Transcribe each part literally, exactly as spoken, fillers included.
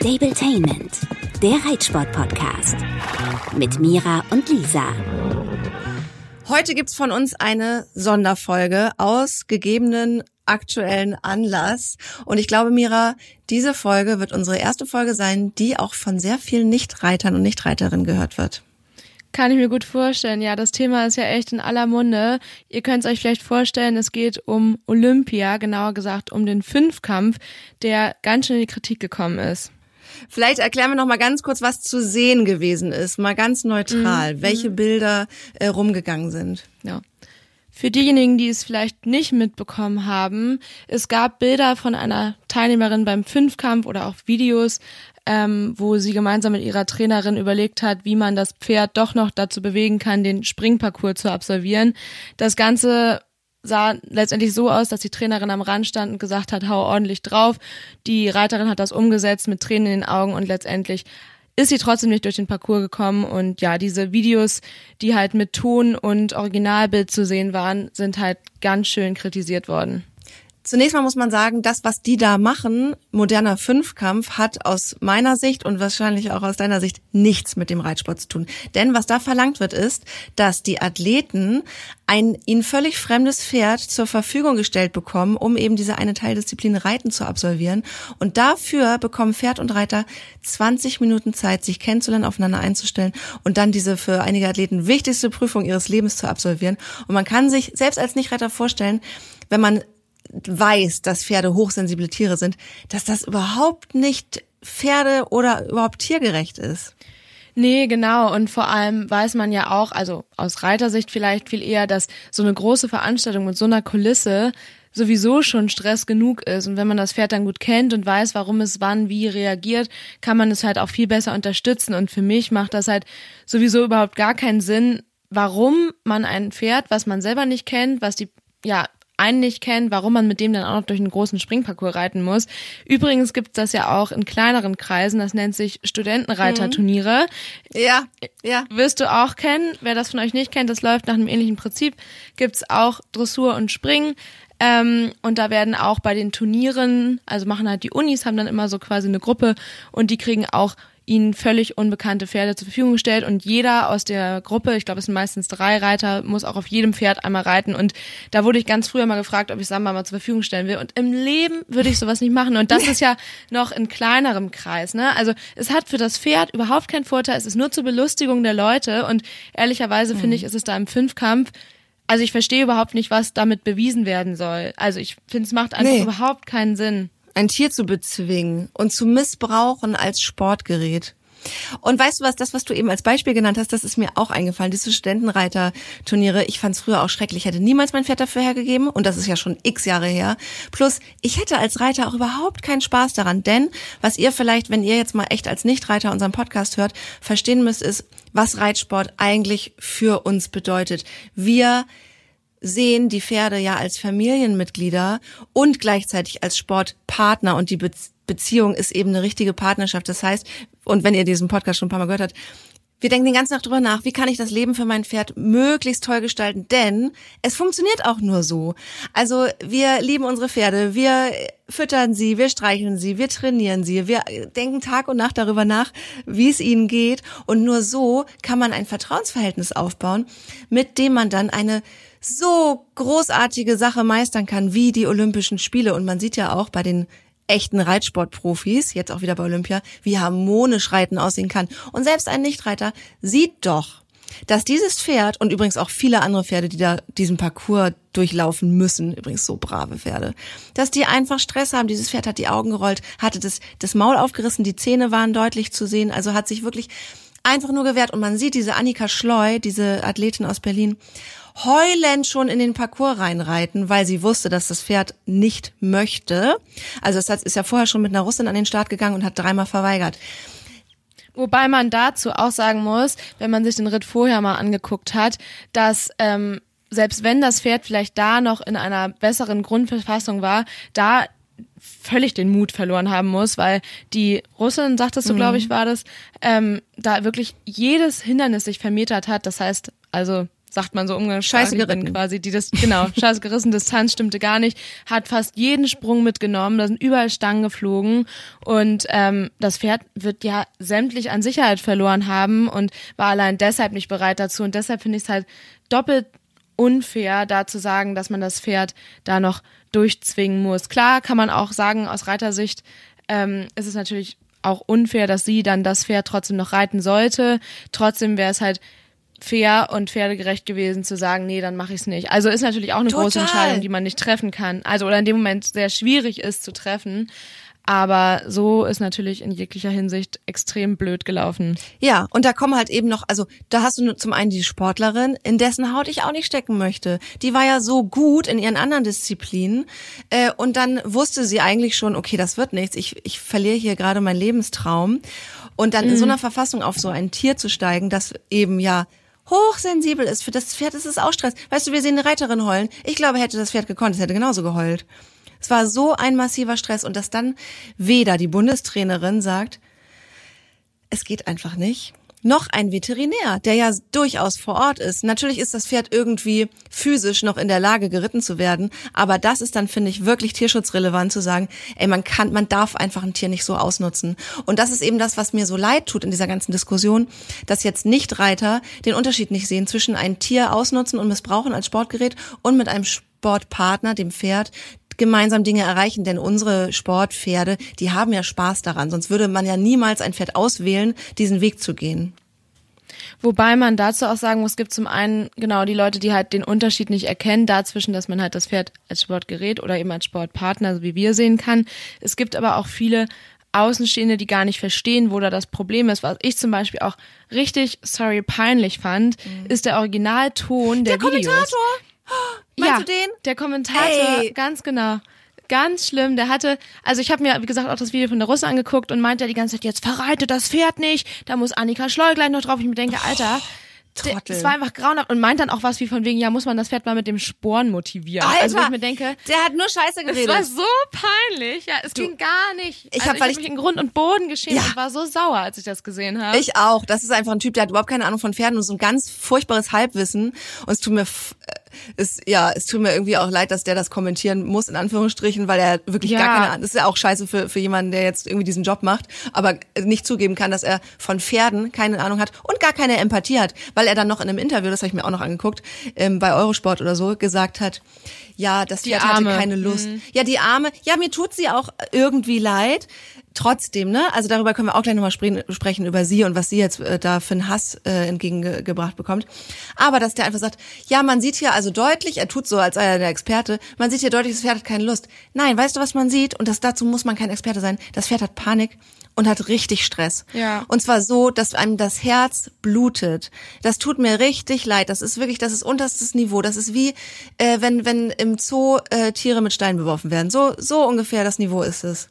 Stabletainment, der Reitsport-Podcast mit Mira und Lisa. Heute gibt's von uns eine Sonderfolge aus gegebenen aktuellen Anlass. Und ich glaube, Mira, diese Folge wird unsere erste Folge sein, die auch von sehr vielen Nichtreitern und Nichtreiterinnen gehört wird. Kann ich mir gut vorstellen. Ja, das Thema ist ja echt in aller Munde. Ihr könnt es euch vielleicht vorstellen, es geht um Olympia, genauer gesagt um den Fünfkampf, der ganz schön in die Kritik gekommen ist. Vielleicht erklären wir noch mal ganz kurz, was zu sehen gewesen ist, mal ganz neutral, mhm. welche Bilder äh, rumgegangen sind. Ja. Für diejenigen, die es vielleicht nicht mitbekommen haben, es gab Bilder von einer Teilnehmerin beim Fünfkampf oder auch Videos, ähm, wo sie gemeinsam mit ihrer Trainerin überlegt hat, wie man das Pferd doch noch dazu bewegen kann, den Springparcours zu absolvieren. Das Ganze sah letztendlich so aus, dass die Trainerin am Rand stand und gesagt hat, hau ordentlich drauf. Die Reiterin hat das umgesetzt mit Tränen in den Augen und letztendlich ist sie trotzdem nicht durch den Parcours gekommen. Und ja, diese Videos, die halt mit Ton und Originalbild zu sehen waren, sind halt ganz schön kritisiert worden. Zunächst mal muss man sagen, das, was die da machen, moderner Fünfkampf, hat aus meiner Sicht und wahrscheinlich auch aus deiner Sicht nichts mit dem Reitsport zu tun. Denn was da verlangt wird, ist, dass die Athleten ein ihnen völlig fremdes Pferd zur Verfügung gestellt bekommen, um eben diese eine Teildisziplin Reiten zu absolvieren. Und dafür bekommen Pferd und Reiter zwanzig Minuten Zeit, sich kennenzulernen, aufeinander einzustellen und dann diese für einige Athleten wichtigste Prüfung ihres Lebens zu absolvieren. Und man kann sich selbst als Nichtreiter vorstellen, wenn man weiß, dass Pferde hochsensible Tiere sind, dass das überhaupt nicht Pferde- oder überhaupt tiergerecht ist. Nee, genau. Und vor allem weiß man ja auch, also aus Reitersicht vielleicht viel eher, dass so eine große Veranstaltung mit so einer Kulisse sowieso schon Stress genug ist. Und wenn man das Pferd dann gut kennt und weiß, warum es wann wie reagiert, kann man es halt auch viel besser unterstützen. Und für mich macht das halt sowieso überhaupt gar keinen Sinn, warum man ein Pferd, was man selber nicht kennt, was die, ja, einen nicht kennt, warum man mit dem dann auch noch durch einen großen Springparcours reiten muss. Übrigens gibt es das ja auch in kleineren Kreisen, das nennt sich Studentenreiterturniere. Ja, ja. Wirst du auch kennen, wer das von euch nicht kennt, das läuft nach einem ähnlichen Prinzip, gibt's auch Dressur und Springen. Ähm, und da werden auch bei den Turnieren, also machen halt die Unis, haben dann immer so quasi eine Gruppe und die kriegen auch ihnen völlig unbekannte Pferde zur Verfügung gestellt und jeder aus der Gruppe, ich glaube es sind meistens drei Reiter, muss auch auf jedem Pferd einmal reiten und da wurde ich ganz früher mal gefragt, ob ich Samba mal zur Verfügung stellen will und im Leben würde ich sowas nicht machen und das ist ja noch in kleinerem Kreis, ne? Also es hat für das Pferd überhaupt keinen Vorteil, es ist nur zur Belustigung der Leute und ehrlicherweise mhm. finde ich, ist es da im Fünfkampf, also ich verstehe überhaupt nicht, was damit bewiesen werden soll. Also ich finde, es macht einfach nee. überhaupt keinen Sinn. Ein Tier zu bezwingen und zu missbrauchen als Sportgerät. Und weißt du was, das, was du eben als Beispiel genannt hast, das ist mir auch eingefallen, diese Studentenreiterturniere. Ich fand es früher auch schrecklich, ich hätte niemals mein Pferd dafür hergegeben und das ist ja schon x Jahre her. Plus, ich hätte als Reiter auch überhaupt keinen Spaß daran, denn was ihr vielleicht, wenn ihr jetzt mal echt als Nichtreiter unseren Podcast hört, verstehen müsst, ist, was Reitsport eigentlich für uns bedeutet. Wir sehen die Pferde ja als Familienmitglieder und gleichzeitig als Sportpartner und die Be- Beziehung ist eben eine richtige Partnerschaft. Das heißt, und wenn ihr diesen Podcast schon ein paar Mal gehört habt, wir denken den ganzen Tag drüber nach, wie kann ich das Leben für mein Pferd möglichst toll gestalten, denn es funktioniert auch nur so. Also wir lieben unsere Pferde, wir füttern sie, wir streicheln sie, wir trainieren sie, wir denken Tag und Nacht darüber nach, wie es ihnen geht und nur so kann man ein Vertrauensverhältnis aufbauen, mit dem man dann eine so großartige Sache meistern kann wie die Olympischen Spiele. Und man sieht ja auch bei den echten Reitsportprofis, jetzt auch wieder bei Olympia, wie harmonisch Reiten aussehen kann. Und selbst ein Nichtreiter sieht doch, dass dieses Pferd und übrigens auch viele andere Pferde, die da diesen Parcours durchlaufen müssen, übrigens so brave Pferde, dass die einfach Stress haben. Dieses Pferd hat die Augen gerollt, hatte das, das Maul aufgerissen, die Zähne waren deutlich zu sehen, also hat sich wirklich einfach nur gewehrt. Und man sieht diese Annika Schleu, diese Athletin aus Berlin, heulend schon in den Parcours reinreiten, weil sie wusste, dass das Pferd nicht möchte. Also das ist ja vorher schon mit einer Russin an den Start gegangen und hat dreimal verweigert. Wobei man dazu auch sagen muss, wenn man sich den Ritt vorher mal angeguckt hat, dass ähm, selbst wenn das Pferd vielleicht da noch in einer besseren Grundverfassung war, da völlig den Mut verloren haben muss, weil die Russin, sagtest du, mhm. glaube ich, war das, ähm, da wirklich jedes Hindernis sich vermetert hat. Das heißt, also sagt man so umgangssprachlich. Scheiße geritten. Quasi, die das, genau, scheiße gerissen, Distanz stimmte gar nicht, hat fast jeden Sprung mitgenommen, da sind überall Stangen geflogen und ähm, das Pferd wird ja sämtlich an Sicherheit verloren haben und war allein deshalb nicht bereit dazu und deshalb finde ich es halt doppelt unfair, da zu sagen, dass man das Pferd da noch durchzwingen muss. Klar kann man auch sagen, aus Reitersicht ähm, ist es natürlich auch unfair, dass sie dann das Pferd trotzdem noch reiten sollte. Trotzdem wäre es halt fair und pferdegerecht gewesen zu sagen, nee, dann mache ich es nicht. Also ist natürlich auch eine Total. große Entscheidung, die man nicht treffen kann. Also oder in dem Moment sehr schwierig ist zu treffen. Aber so ist natürlich in jeglicher Hinsicht extrem blöd gelaufen. Ja, und da kommen halt eben noch, also da hast du zum einen die Sportlerin, in dessen Haut ich auch nicht stecken möchte. Die war ja so gut in ihren anderen Disziplinen äh, und dann wusste sie eigentlich schon, okay, das wird nichts, ich, ich verliere hier gerade meinen Lebenstraum. Und dann mhm. in so einer Verfassung auf so ein Tier zu steigen, das eben ja hochsensibel ist, für das Pferd ist es auch Stress. Weißt du, wir sehen eine Reiterin heulen. Ich glaube, hätte das Pferd gekonnt, es hätte genauso geheult. Es war so ein massiver Stress und dass dann weder die Bundestrainerin sagt, es geht einfach nicht, noch ein Veterinär, der ja durchaus vor Ort ist. Natürlich ist das Pferd irgendwie physisch noch in der Lage, geritten zu werden, aber das ist dann, finde ich, wirklich tierschutzrelevant zu sagen, ey, man kann, man darf einfach ein Tier nicht so ausnutzen. Und das ist eben das, was mir so leid tut in dieser ganzen Diskussion, dass jetzt Nichtreiter den Unterschied nicht sehen zwischen ein Tier ausnutzen und missbrauchen als Sportgerät und mit einem Sportpartner, dem Pferd, gemeinsam Dinge erreichen, denn unsere Sportpferde, die haben ja Spaß daran, sonst würde man ja niemals ein Pferd auswählen, diesen Weg zu gehen. Wobei man dazu auch sagen muss, es gibt zum einen genau die Leute, die halt den Unterschied nicht erkennen, dazwischen, dass man halt das Pferd als Sportgerät oder eben als Sportpartner, so wie wir sehen kann. Es gibt aber auch viele Außenstehende, die gar nicht verstehen, wo da das Problem ist. Was ich zum Beispiel auch richtig, sorry, peinlich fand, mhm. ist der Originalton der, der Videos. Kommentator! Meinst ja, du den? Der Kommentator, Ey. ganz genau. Ganz schlimm. Der hatte, also ich habe mir, wie gesagt, auch das Video von der Russe angeguckt und meinte die ganze Zeit, jetzt verreitet das Pferd nicht, da muss Annika Schleu gleich noch drauf. Ich mir denke, Alter, Trottel. Das war einfach grauenhaft und meint dann auch was wie von wegen, ja, muss man das Pferd mal mit dem Sporn motivieren. Alter, also wo ich mir denke, der hat nur Scheiße geredet. Es war so peinlich, ja, es Du, ging gar nicht. Ich also hab, ich weil hab ich mich in Grund und Boden geschämt Ja. und war so sauer, als ich das gesehen habe. Ich auch. Das ist einfach ein Typ, der hat überhaupt keine Ahnung von Pferden und so ein ganz furchtbares Halbwissen. Und es tut mir, f- es, ja, es tut mir irgendwie auch leid, dass der das kommentieren muss, in Anführungsstrichen, weil er wirklich Ja. gar keine Ahnung, das ist ja auch scheiße für, für jemanden, der jetzt irgendwie diesen Job macht, aber nicht zugeben kann, dass er von Pferden keine Ahnung hat und gar keine Empathie hat, weil er dann noch in einem Interview, das habe ich mir auch noch angeguckt, ähm, bei Eurosport oder so, gesagt hat, ja, das Die Pferd hatte Arme. keine Lust. Mhm. Ja, die Arme, ja, mir tut sie auch irgendwie leid. Trotzdem, ne? Also darüber können wir auch gleich nochmal spre- sprechen, über sie und was sie jetzt äh, da für einen Hass äh, entgegengebracht bekommt. Aber dass der einfach sagt, ja, man sieht hier also deutlich, er tut so, als sei er der Experte, man sieht hier deutlich, das Pferd hat keine Lust. Nein, weißt du, was man sieht? Und das dazu muss man kein Experte sein. Das Pferd hat Panik und hat richtig Stress. Ja. Und zwar so, dass einem das Herz blutet. Das tut mir richtig leid. Das ist wirklich, das ist unterstes Niveau. Das ist wie, äh, wenn wenn im Zoo äh, Tiere mit Steinen beworfen werden. So so ungefähr das Niveau ist es.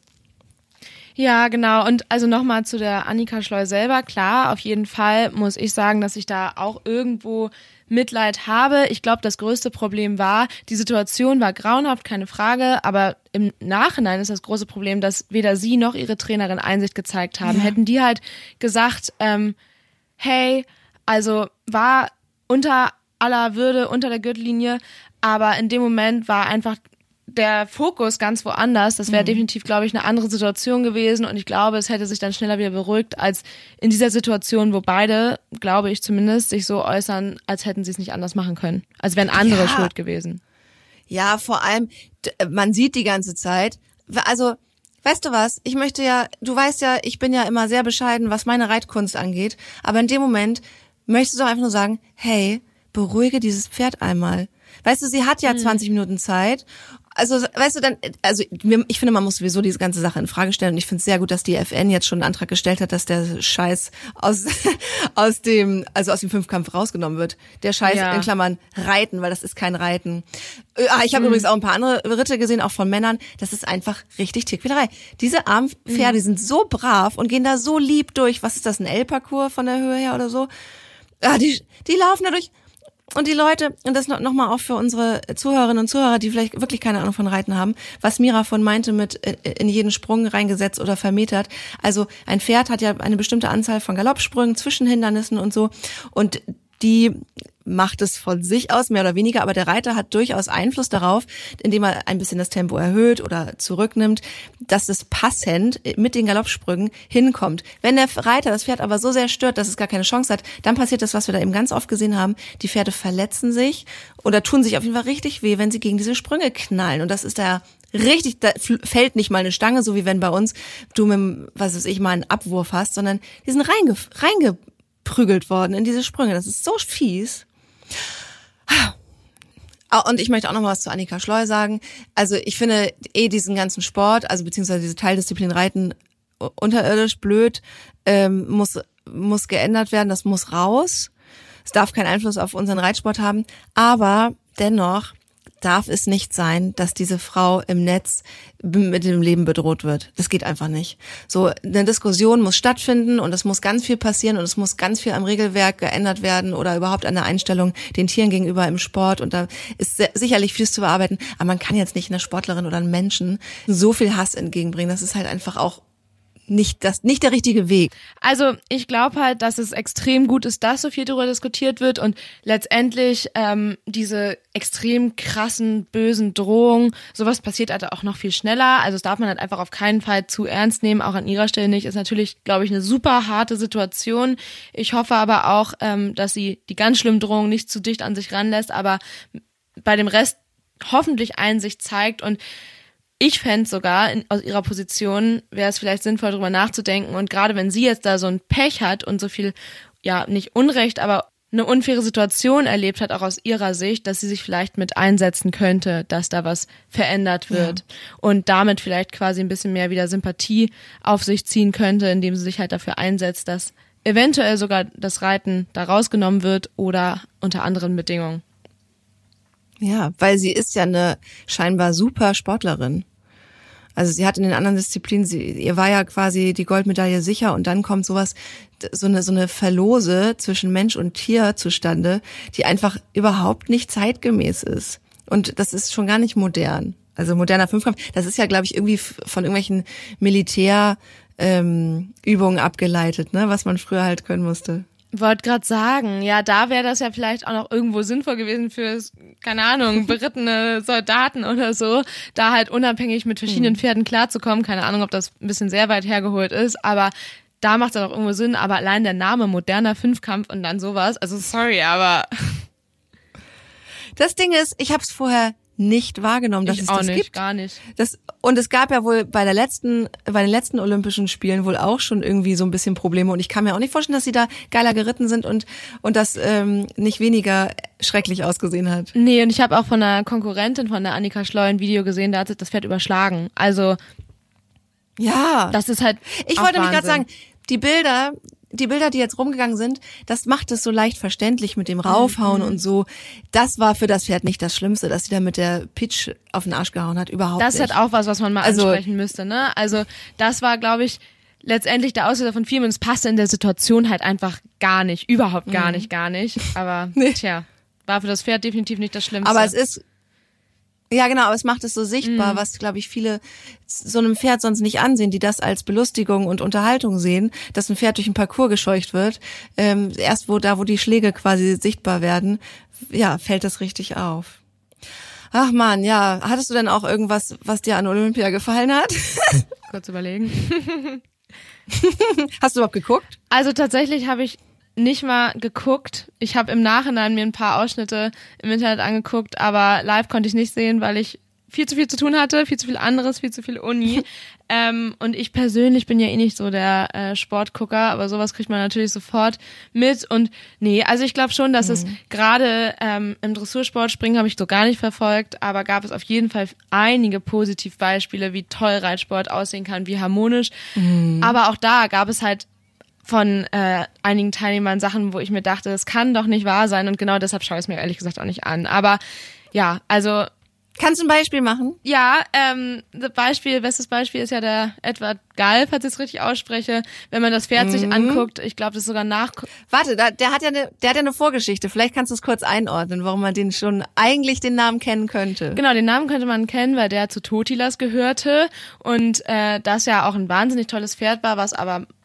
Ja, genau. Und also nochmal zu der Annika Schleu selber. Klar, auf jeden Fall muss ich sagen, dass ich da auch irgendwo Mitleid habe. Ich glaube, das größte Problem war, die Situation war grauenhaft, keine Frage, aber im Nachhinein ist das große Problem, dass weder sie noch ihre Trainerin Einsicht gezeigt haben. Ja. Hätten die halt gesagt, ähm, hey, also war unter aller Würde, unter der Gürtellinie, aber in dem Moment war einfach der Fokus ganz woanders. Das wäre mhm. definitiv, glaube ich, eine andere Situation gewesen und ich glaube, es hätte sich dann schneller wieder beruhigt als in dieser Situation, wo beide, glaube ich zumindest, sich so äußern, als hätten sie es nicht anders machen können. Als wären andere Ja. schuld gewesen. Ja, vor allem, d- man sieht die ganze Zeit, also, weißt du was, ich möchte ja, du weißt ja, ich bin ja immer sehr bescheiden, was meine Reitkunst angeht, aber in dem Moment möchtest du doch einfach nur sagen, hey, beruhige dieses Pferd einmal. Weißt du, sie hat ja zwanzig Minuten Zeit. Also, weißt du, dann, also ich finde, man muss sowieso diese ganze Sache in Frage stellen und ich finde es sehr gut, dass die F N jetzt schon einen Antrag gestellt hat, dass der Scheiß aus aus dem also aus dem Fünfkampf rausgenommen wird. Der Scheiß Ja. in Klammern Reiten, weil das ist kein Reiten. Äh, ah, ich habe Mhm. übrigens auch ein paar andere Ritte gesehen, auch von Männern. Das ist einfach richtig Tierquälerei. Diese armen Pferde, die sind so brav und gehen da so lieb durch. Was ist das, ein L-Parcours von der Höhe her oder so? Ah, die die laufen da durch. Und die Leute, und das noch, noch mal auch für unsere Zuhörerinnen und Zuhörer, die vielleicht wirklich keine Ahnung von Reiten haben, was Mira von meinte mit in jeden Sprung reingesetzt oder vermetert. Also ein Pferd hat ja eine bestimmte Anzahl von Galoppsprüngen, Zwischenhindernissen und so. Und die macht es von sich aus, mehr oder weniger, aber der Reiter hat durchaus Einfluss darauf, indem er ein bisschen das Tempo erhöht oder zurücknimmt, dass es passend mit den Galoppsprüngen hinkommt. Wenn der Reiter das Pferd aber so sehr stört, dass es gar keine Chance hat, dann passiert das, was wir da eben ganz oft gesehen haben, die Pferde verletzen sich oder tun sich auf jeden Fall richtig weh, wenn sie gegen diese Sprünge knallen. Und das ist da richtig, da fällt nicht mal eine Stange, so wie wenn bei uns du mit dem, was weiß ich, mal einen Abwurf hast, sondern die sind reinge, reingeprügelt worden in diese Sprünge. Das ist so fies. Und ich möchte auch noch mal was zu Annika Schleu sagen. Also ich finde eh diesen ganzen Sport, also beziehungsweise diese Teildisziplin Reiten unterirdisch blöd, ähm, muss muss geändert werden, das muss raus. Es darf keinen Einfluss auf unseren Reitsport haben, aber dennoch darf es nicht sein, dass diese Frau im Netz mit dem Leben bedroht wird. Das geht einfach nicht. So, eine Diskussion muss stattfinden und es muss ganz viel passieren und es muss ganz viel am Regelwerk geändert werden oder überhaupt an der Einstellung den Tieren gegenüber im Sport und da ist sicherlich vieles zu bearbeiten, aber man kann jetzt nicht einer Sportlerin oder einem Menschen so viel Hass entgegenbringen. Das ist halt einfach auch nicht das, nicht der richtige Weg. Also ich glaube halt, dass es extrem gut ist, dass so viel darüber diskutiert wird und letztendlich ähm, diese extrem krassen, bösen Drohungen, sowas passiert halt auch noch viel schneller. Also das darf man halt einfach auf keinen Fall zu ernst nehmen, auch an ihrer Stelle nicht. Ist natürlich, glaube ich, eine super harte Situation. Ich hoffe aber auch, ähm, dass sie die ganz schlimmen Drohungen nicht zu dicht an sich ranlässt, aber bei dem Rest hoffentlich Einsicht zeigt und ich fände sogar, in, aus ihrer Position wäre es vielleicht sinnvoll, darüber nachzudenken. Und gerade wenn sie jetzt da so ein Pech hat und so viel, ja, nicht Unrecht, aber eine unfaire Situation erlebt hat, auch aus ihrer Sicht, dass sie sich vielleicht mit einsetzen könnte, dass da was verändert wird. Ja. Und damit vielleicht quasi ein bisschen mehr wieder Sympathie auf sich ziehen könnte, indem sie sich halt dafür einsetzt, dass eventuell sogar das Reiten da rausgenommen wird oder unter anderen Bedingungen. Ja, weil sie ist ja eine scheinbar super Sportlerin. Also sie hat in den anderen Disziplinen, sie, ihr war ja quasi die Goldmedaille sicher und dann kommt sowas, so eine, so eine Verlose zwischen Mensch und Tier zustande, die einfach überhaupt nicht zeitgemäß ist. Und das ist schon gar nicht modern. Also moderner Fünfkampf, das ist ja, glaube ich, irgendwie von irgendwelchen Militärübungen ähm, abgeleitet, ne, was man früher halt können musste. Wollte gerade sagen, ja, da wäre das ja vielleicht auch noch irgendwo sinnvoll gewesen für, keine Ahnung, berittene Soldaten oder so, da halt unabhängig mit verschiedenen Pferden klarzukommen. Keine Ahnung, ob das ein bisschen sehr weit hergeholt ist, aber da macht es auch irgendwo Sinn. Aber allein der Name moderner Fünfkampf und dann sowas, also sorry, aber... Das Ding ist, ich habe es vorher nicht wahrgenommen, dass ich es auch das nicht, gibt. gar nicht. Das, und es gab ja wohl bei der letzten, bei den letzten Olympischen Spielen wohl auch schon irgendwie so ein bisschen Probleme. Und ich kann mir auch nicht vorstellen, dass sie da geiler geritten sind und und das ähm, nicht weniger schrecklich ausgesehen hat. Nee, und ich habe auch von einer Konkurrentin, von der Annika Schleu, ein Video gesehen, da hat sich das Pferd überschlagen. Also ja, das ist halt Ich auch wollte mich gerade Wahnsinn. sagen, die Bilder, die Bilder, die jetzt rumgegangen sind, das macht es so leicht verständlich mit dem Raufhauen Mhm. und so. Das war für das Pferd nicht das Schlimmste, dass sie da mit der Pitch auf den Arsch gehauen hat, überhaupt Das ist nicht. halt auch was, was man mal Also- ansprechen müsste, ne? Also das war, glaube ich, letztendlich der Auslöser von vielen und es passte in der Situation halt einfach gar nicht, überhaupt gar Mhm. nicht, gar nicht. Aber Nee. tja, war für das Pferd definitiv nicht das Schlimmste. Aber es ist, ja genau, aber es macht es so sichtbar, Mhm. was, glaube ich, viele so einem Pferd sonst nicht ansehen, die das als Belustigung und Unterhaltung sehen, dass ein Pferd durch einen Parcours gescheucht wird. Ähm, erst wo da, wo die Schläge quasi sichtbar werden, ja, fällt das richtig auf. Ach man, ja, hattest du denn auch irgendwas, was dir an Olympia gefallen hat? Kurz überlegen. Hast du überhaupt geguckt? Also tatsächlich habe ich nicht mal geguckt. Ich habe im Nachhinein mir ein paar Ausschnitte im Internet angeguckt, aber live konnte ich nicht sehen, weil ich viel zu viel zu tun hatte, viel zu viel anderes, viel zu viel Uni. ähm, und ich persönlich bin ja eh nicht so der äh, Sportgucker, aber sowas kriegt man natürlich sofort mit. Und nee, also ich glaube schon, dass Mhm. es gerade ähm, im Dressursport, Springen habe ich so gar nicht verfolgt, aber gab es auf jeden Fall einige Positivbeispiele, wie toll Reitsport aussehen kann, wie harmonisch. Mhm. Aber auch da gab es halt von äh, einigen Teilnehmern Sachen, wo ich mir dachte, das kann doch nicht wahr sein und genau deshalb schaue ich es mir ehrlich gesagt auch nicht an. Aber ja, also Kannst du ein Beispiel machen? ja, ähm, das Beispiel, bestes Beispiel ist ja der Edward Galf, falls ich es richtig ausspreche. Wenn man das Pferd sich anguckt, ich glaube, das ist sogar nach... Warte, da, der hat ja eine, der hat ja eine Vorgeschichte. Vielleicht kannst du es kurz einordnen, warum man den schon eigentlich den Namen kennen könnte. Genau, den Namen könnte man kennen, weil der zu Totilas gehörte und äh, das ja auch ein wahnsinnig tolles Pferd war, was aber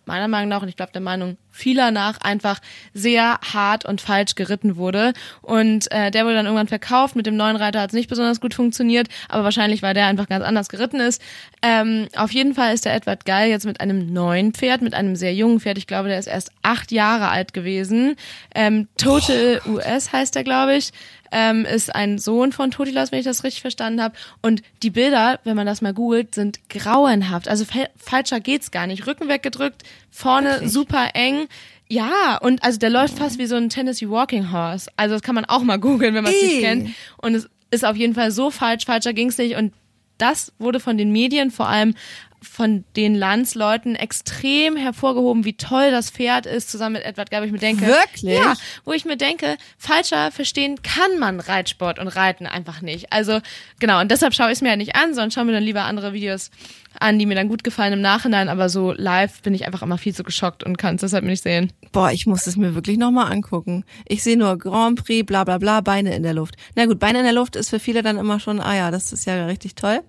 meiner Meinung nach und ich glaube der Meinung vieler nach einfach sehr hart und falsch geritten wurde. Und äh, der wurde dann irgendwann verkauft. Mit dem neuen Reiter hat es nicht besonders gut funktioniert, aber wahrscheinlich, weil der einfach ganz anders geritten ist. Ähm, auf jeden Fall ist der Edward Gal jetzt mit einem neuen Pferd, mit einem sehr jungen Pferd. Ich glaube, der ist erst acht Jahre alt gewesen. Ähm, Total U S heißt der, glaube ich. Ähm, ist ein Sohn von Totilas, wenn ich das richtig verstanden habe. Und die Bilder, wenn man das mal googelt, sind grauenhaft. Also fa- falscher geht's gar nicht. Rücken weggedrückt, vorne Wirklich? super eng. Ja, und also der läuft fast wie so ein Tennessee Walking Horse. Also das kann man auch mal googeln, wenn man es nicht kennt. Und es ist auf jeden Fall so falsch, falscher ging's nicht. Und das wurde von den Medien, vor allem von den Landsleuten, extrem hervorgehoben, wie toll das Pferd ist, zusammen mit Edward Gal, wo ich mir denke, Wirklich? Ja, wo ich mir denke, falscher verstehen kann man Reitsport und Reiten einfach nicht. Also genau, und deshalb schaue ich es mir ja nicht an, sondern schaue mir dann lieber andere Videos an, die mir dann gut gefallen im Nachhinein, aber so live bin ich einfach immer viel zu geschockt und kann es deshalb nicht sehen. Boah, ich muss es mir wirklich nochmal angucken. Ich sehe nur Grand Prix, bla bla bla, Beine in der Luft. Na gut, Beine in der Luft ist für viele dann immer schon, ah ja, das ist ja richtig toll.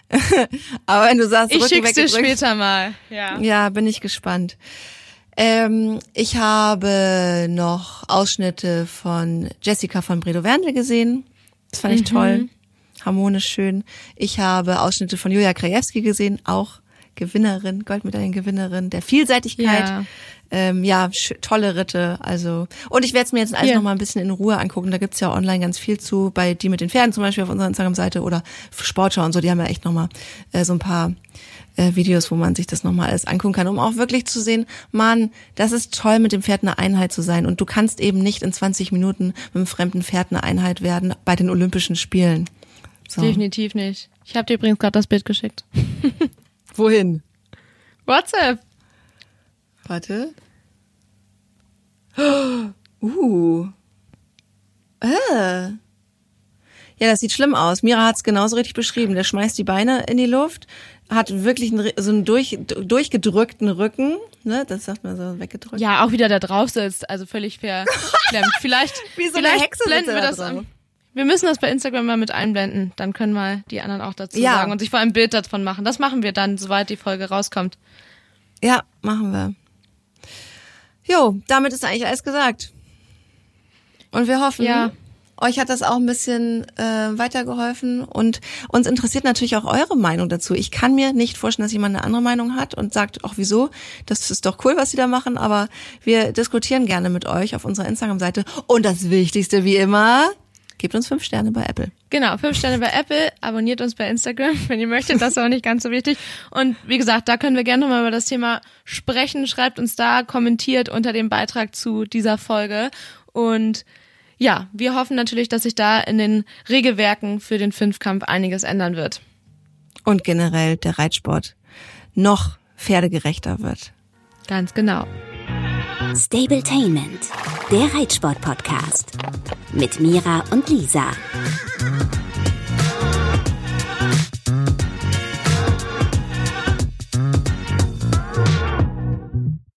Aber wenn du sagst, Ich Rücken schick's dir weggedrückt, später mal. Ja. ja, bin ich gespannt. Ähm, ich habe noch Ausschnitte von Jessica von Bredow-Werndl gesehen. Das fand ich Mhm. toll. Harmonisch schön. Ich habe Ausschnitte von Julia Krajewski gesehen, auch Gewinnerin, Goldmedaillengewinnerin der Vielseitigkeit. Ja. Ähm, ja, sch- tolle Ritte. Also und ich werde es mir jetzt alles Ja. noch mal ein bisschen in Ruhe angucken. Da gibt's ja online ganz viel zu, bei die mit den Pferden zum Beispiel auf unserer Instagram-Seite oder Sportschau und so. Die haben ja echt noch mal äh, so ein paar äh, Videos, wo man sich das noch mal alles angucken kann, um auch wirklich zu sehen, Mann, das ist toll, mit dem Pferd eine Einheit zu sein. Und du kannst eben nicht in zwanzig Minuten mit einem fremden Pferd eine Einheit werden bei den Olympischen Spielen. So. Definitiv nicht. Ich habe dir übrigens gerade das Bild geschickt. Wohin? WhatsApp. Warte. Uh. Äh. Ja, das sieht schlimm aus. Mira hat's genauso richtig beschrieben. Der schmeißt die Beine in die Luft, hat wirklich einen, so einen durch, durchgedrückten Rücken, ne? Das sagt man so, weggedrückt. Ja, auch wieder da drauf sitzt, also völlig verklemmt. Vielleicht, Wie so eine vielleicht Hexe blenden sitzt wir er das da drauf. an. Wir müssen das bei Instagram mal mit einblenden, dann können mal die anderen auch dazu Ja. sagen und sich vor allem ein Bild davon machen. Das machen wir dann, sobald die Folge rauskommt. Ja, machen wir. Jo, damit ist eigentlich alles gesagt. Und wir hoffen, Ja. euch hat das auch ein bisschen äh, weitergeholfen und uns interessiert natürlich auch eure Meinung dazu. Ich kann mir nicht vorstellen, dass jemand eine andere Meinung hat und sagt, auch wieso, das ist doch cool, was sie da machen, aber wir diskutieren gerne mit euch auf unserer Instagram-Seite. Und das Wichtigste wie immer, gebt uns fünf Sterne bei Apple. Genau, fünf Sterne bei Apple, abonniert uns bei Instagram, wenn ihr möchtet, das ist auch nicht ganz so wichtig. Und wie gesagt, da können wir gerne nochmal über das Thema sprechen. Schreibt uns da, kommentiert unter dem Beitrag zu dieser Folge. Und ja, wir hoffen natürlich, dass sich da in den Regelwerken für den Fünfkampf einiges ändern wird. Und generell der Reitsport noch pferdegerechter wird. Ganz genau. Stabletainment, der Reitsport-Podcast mit Mira und Lisa.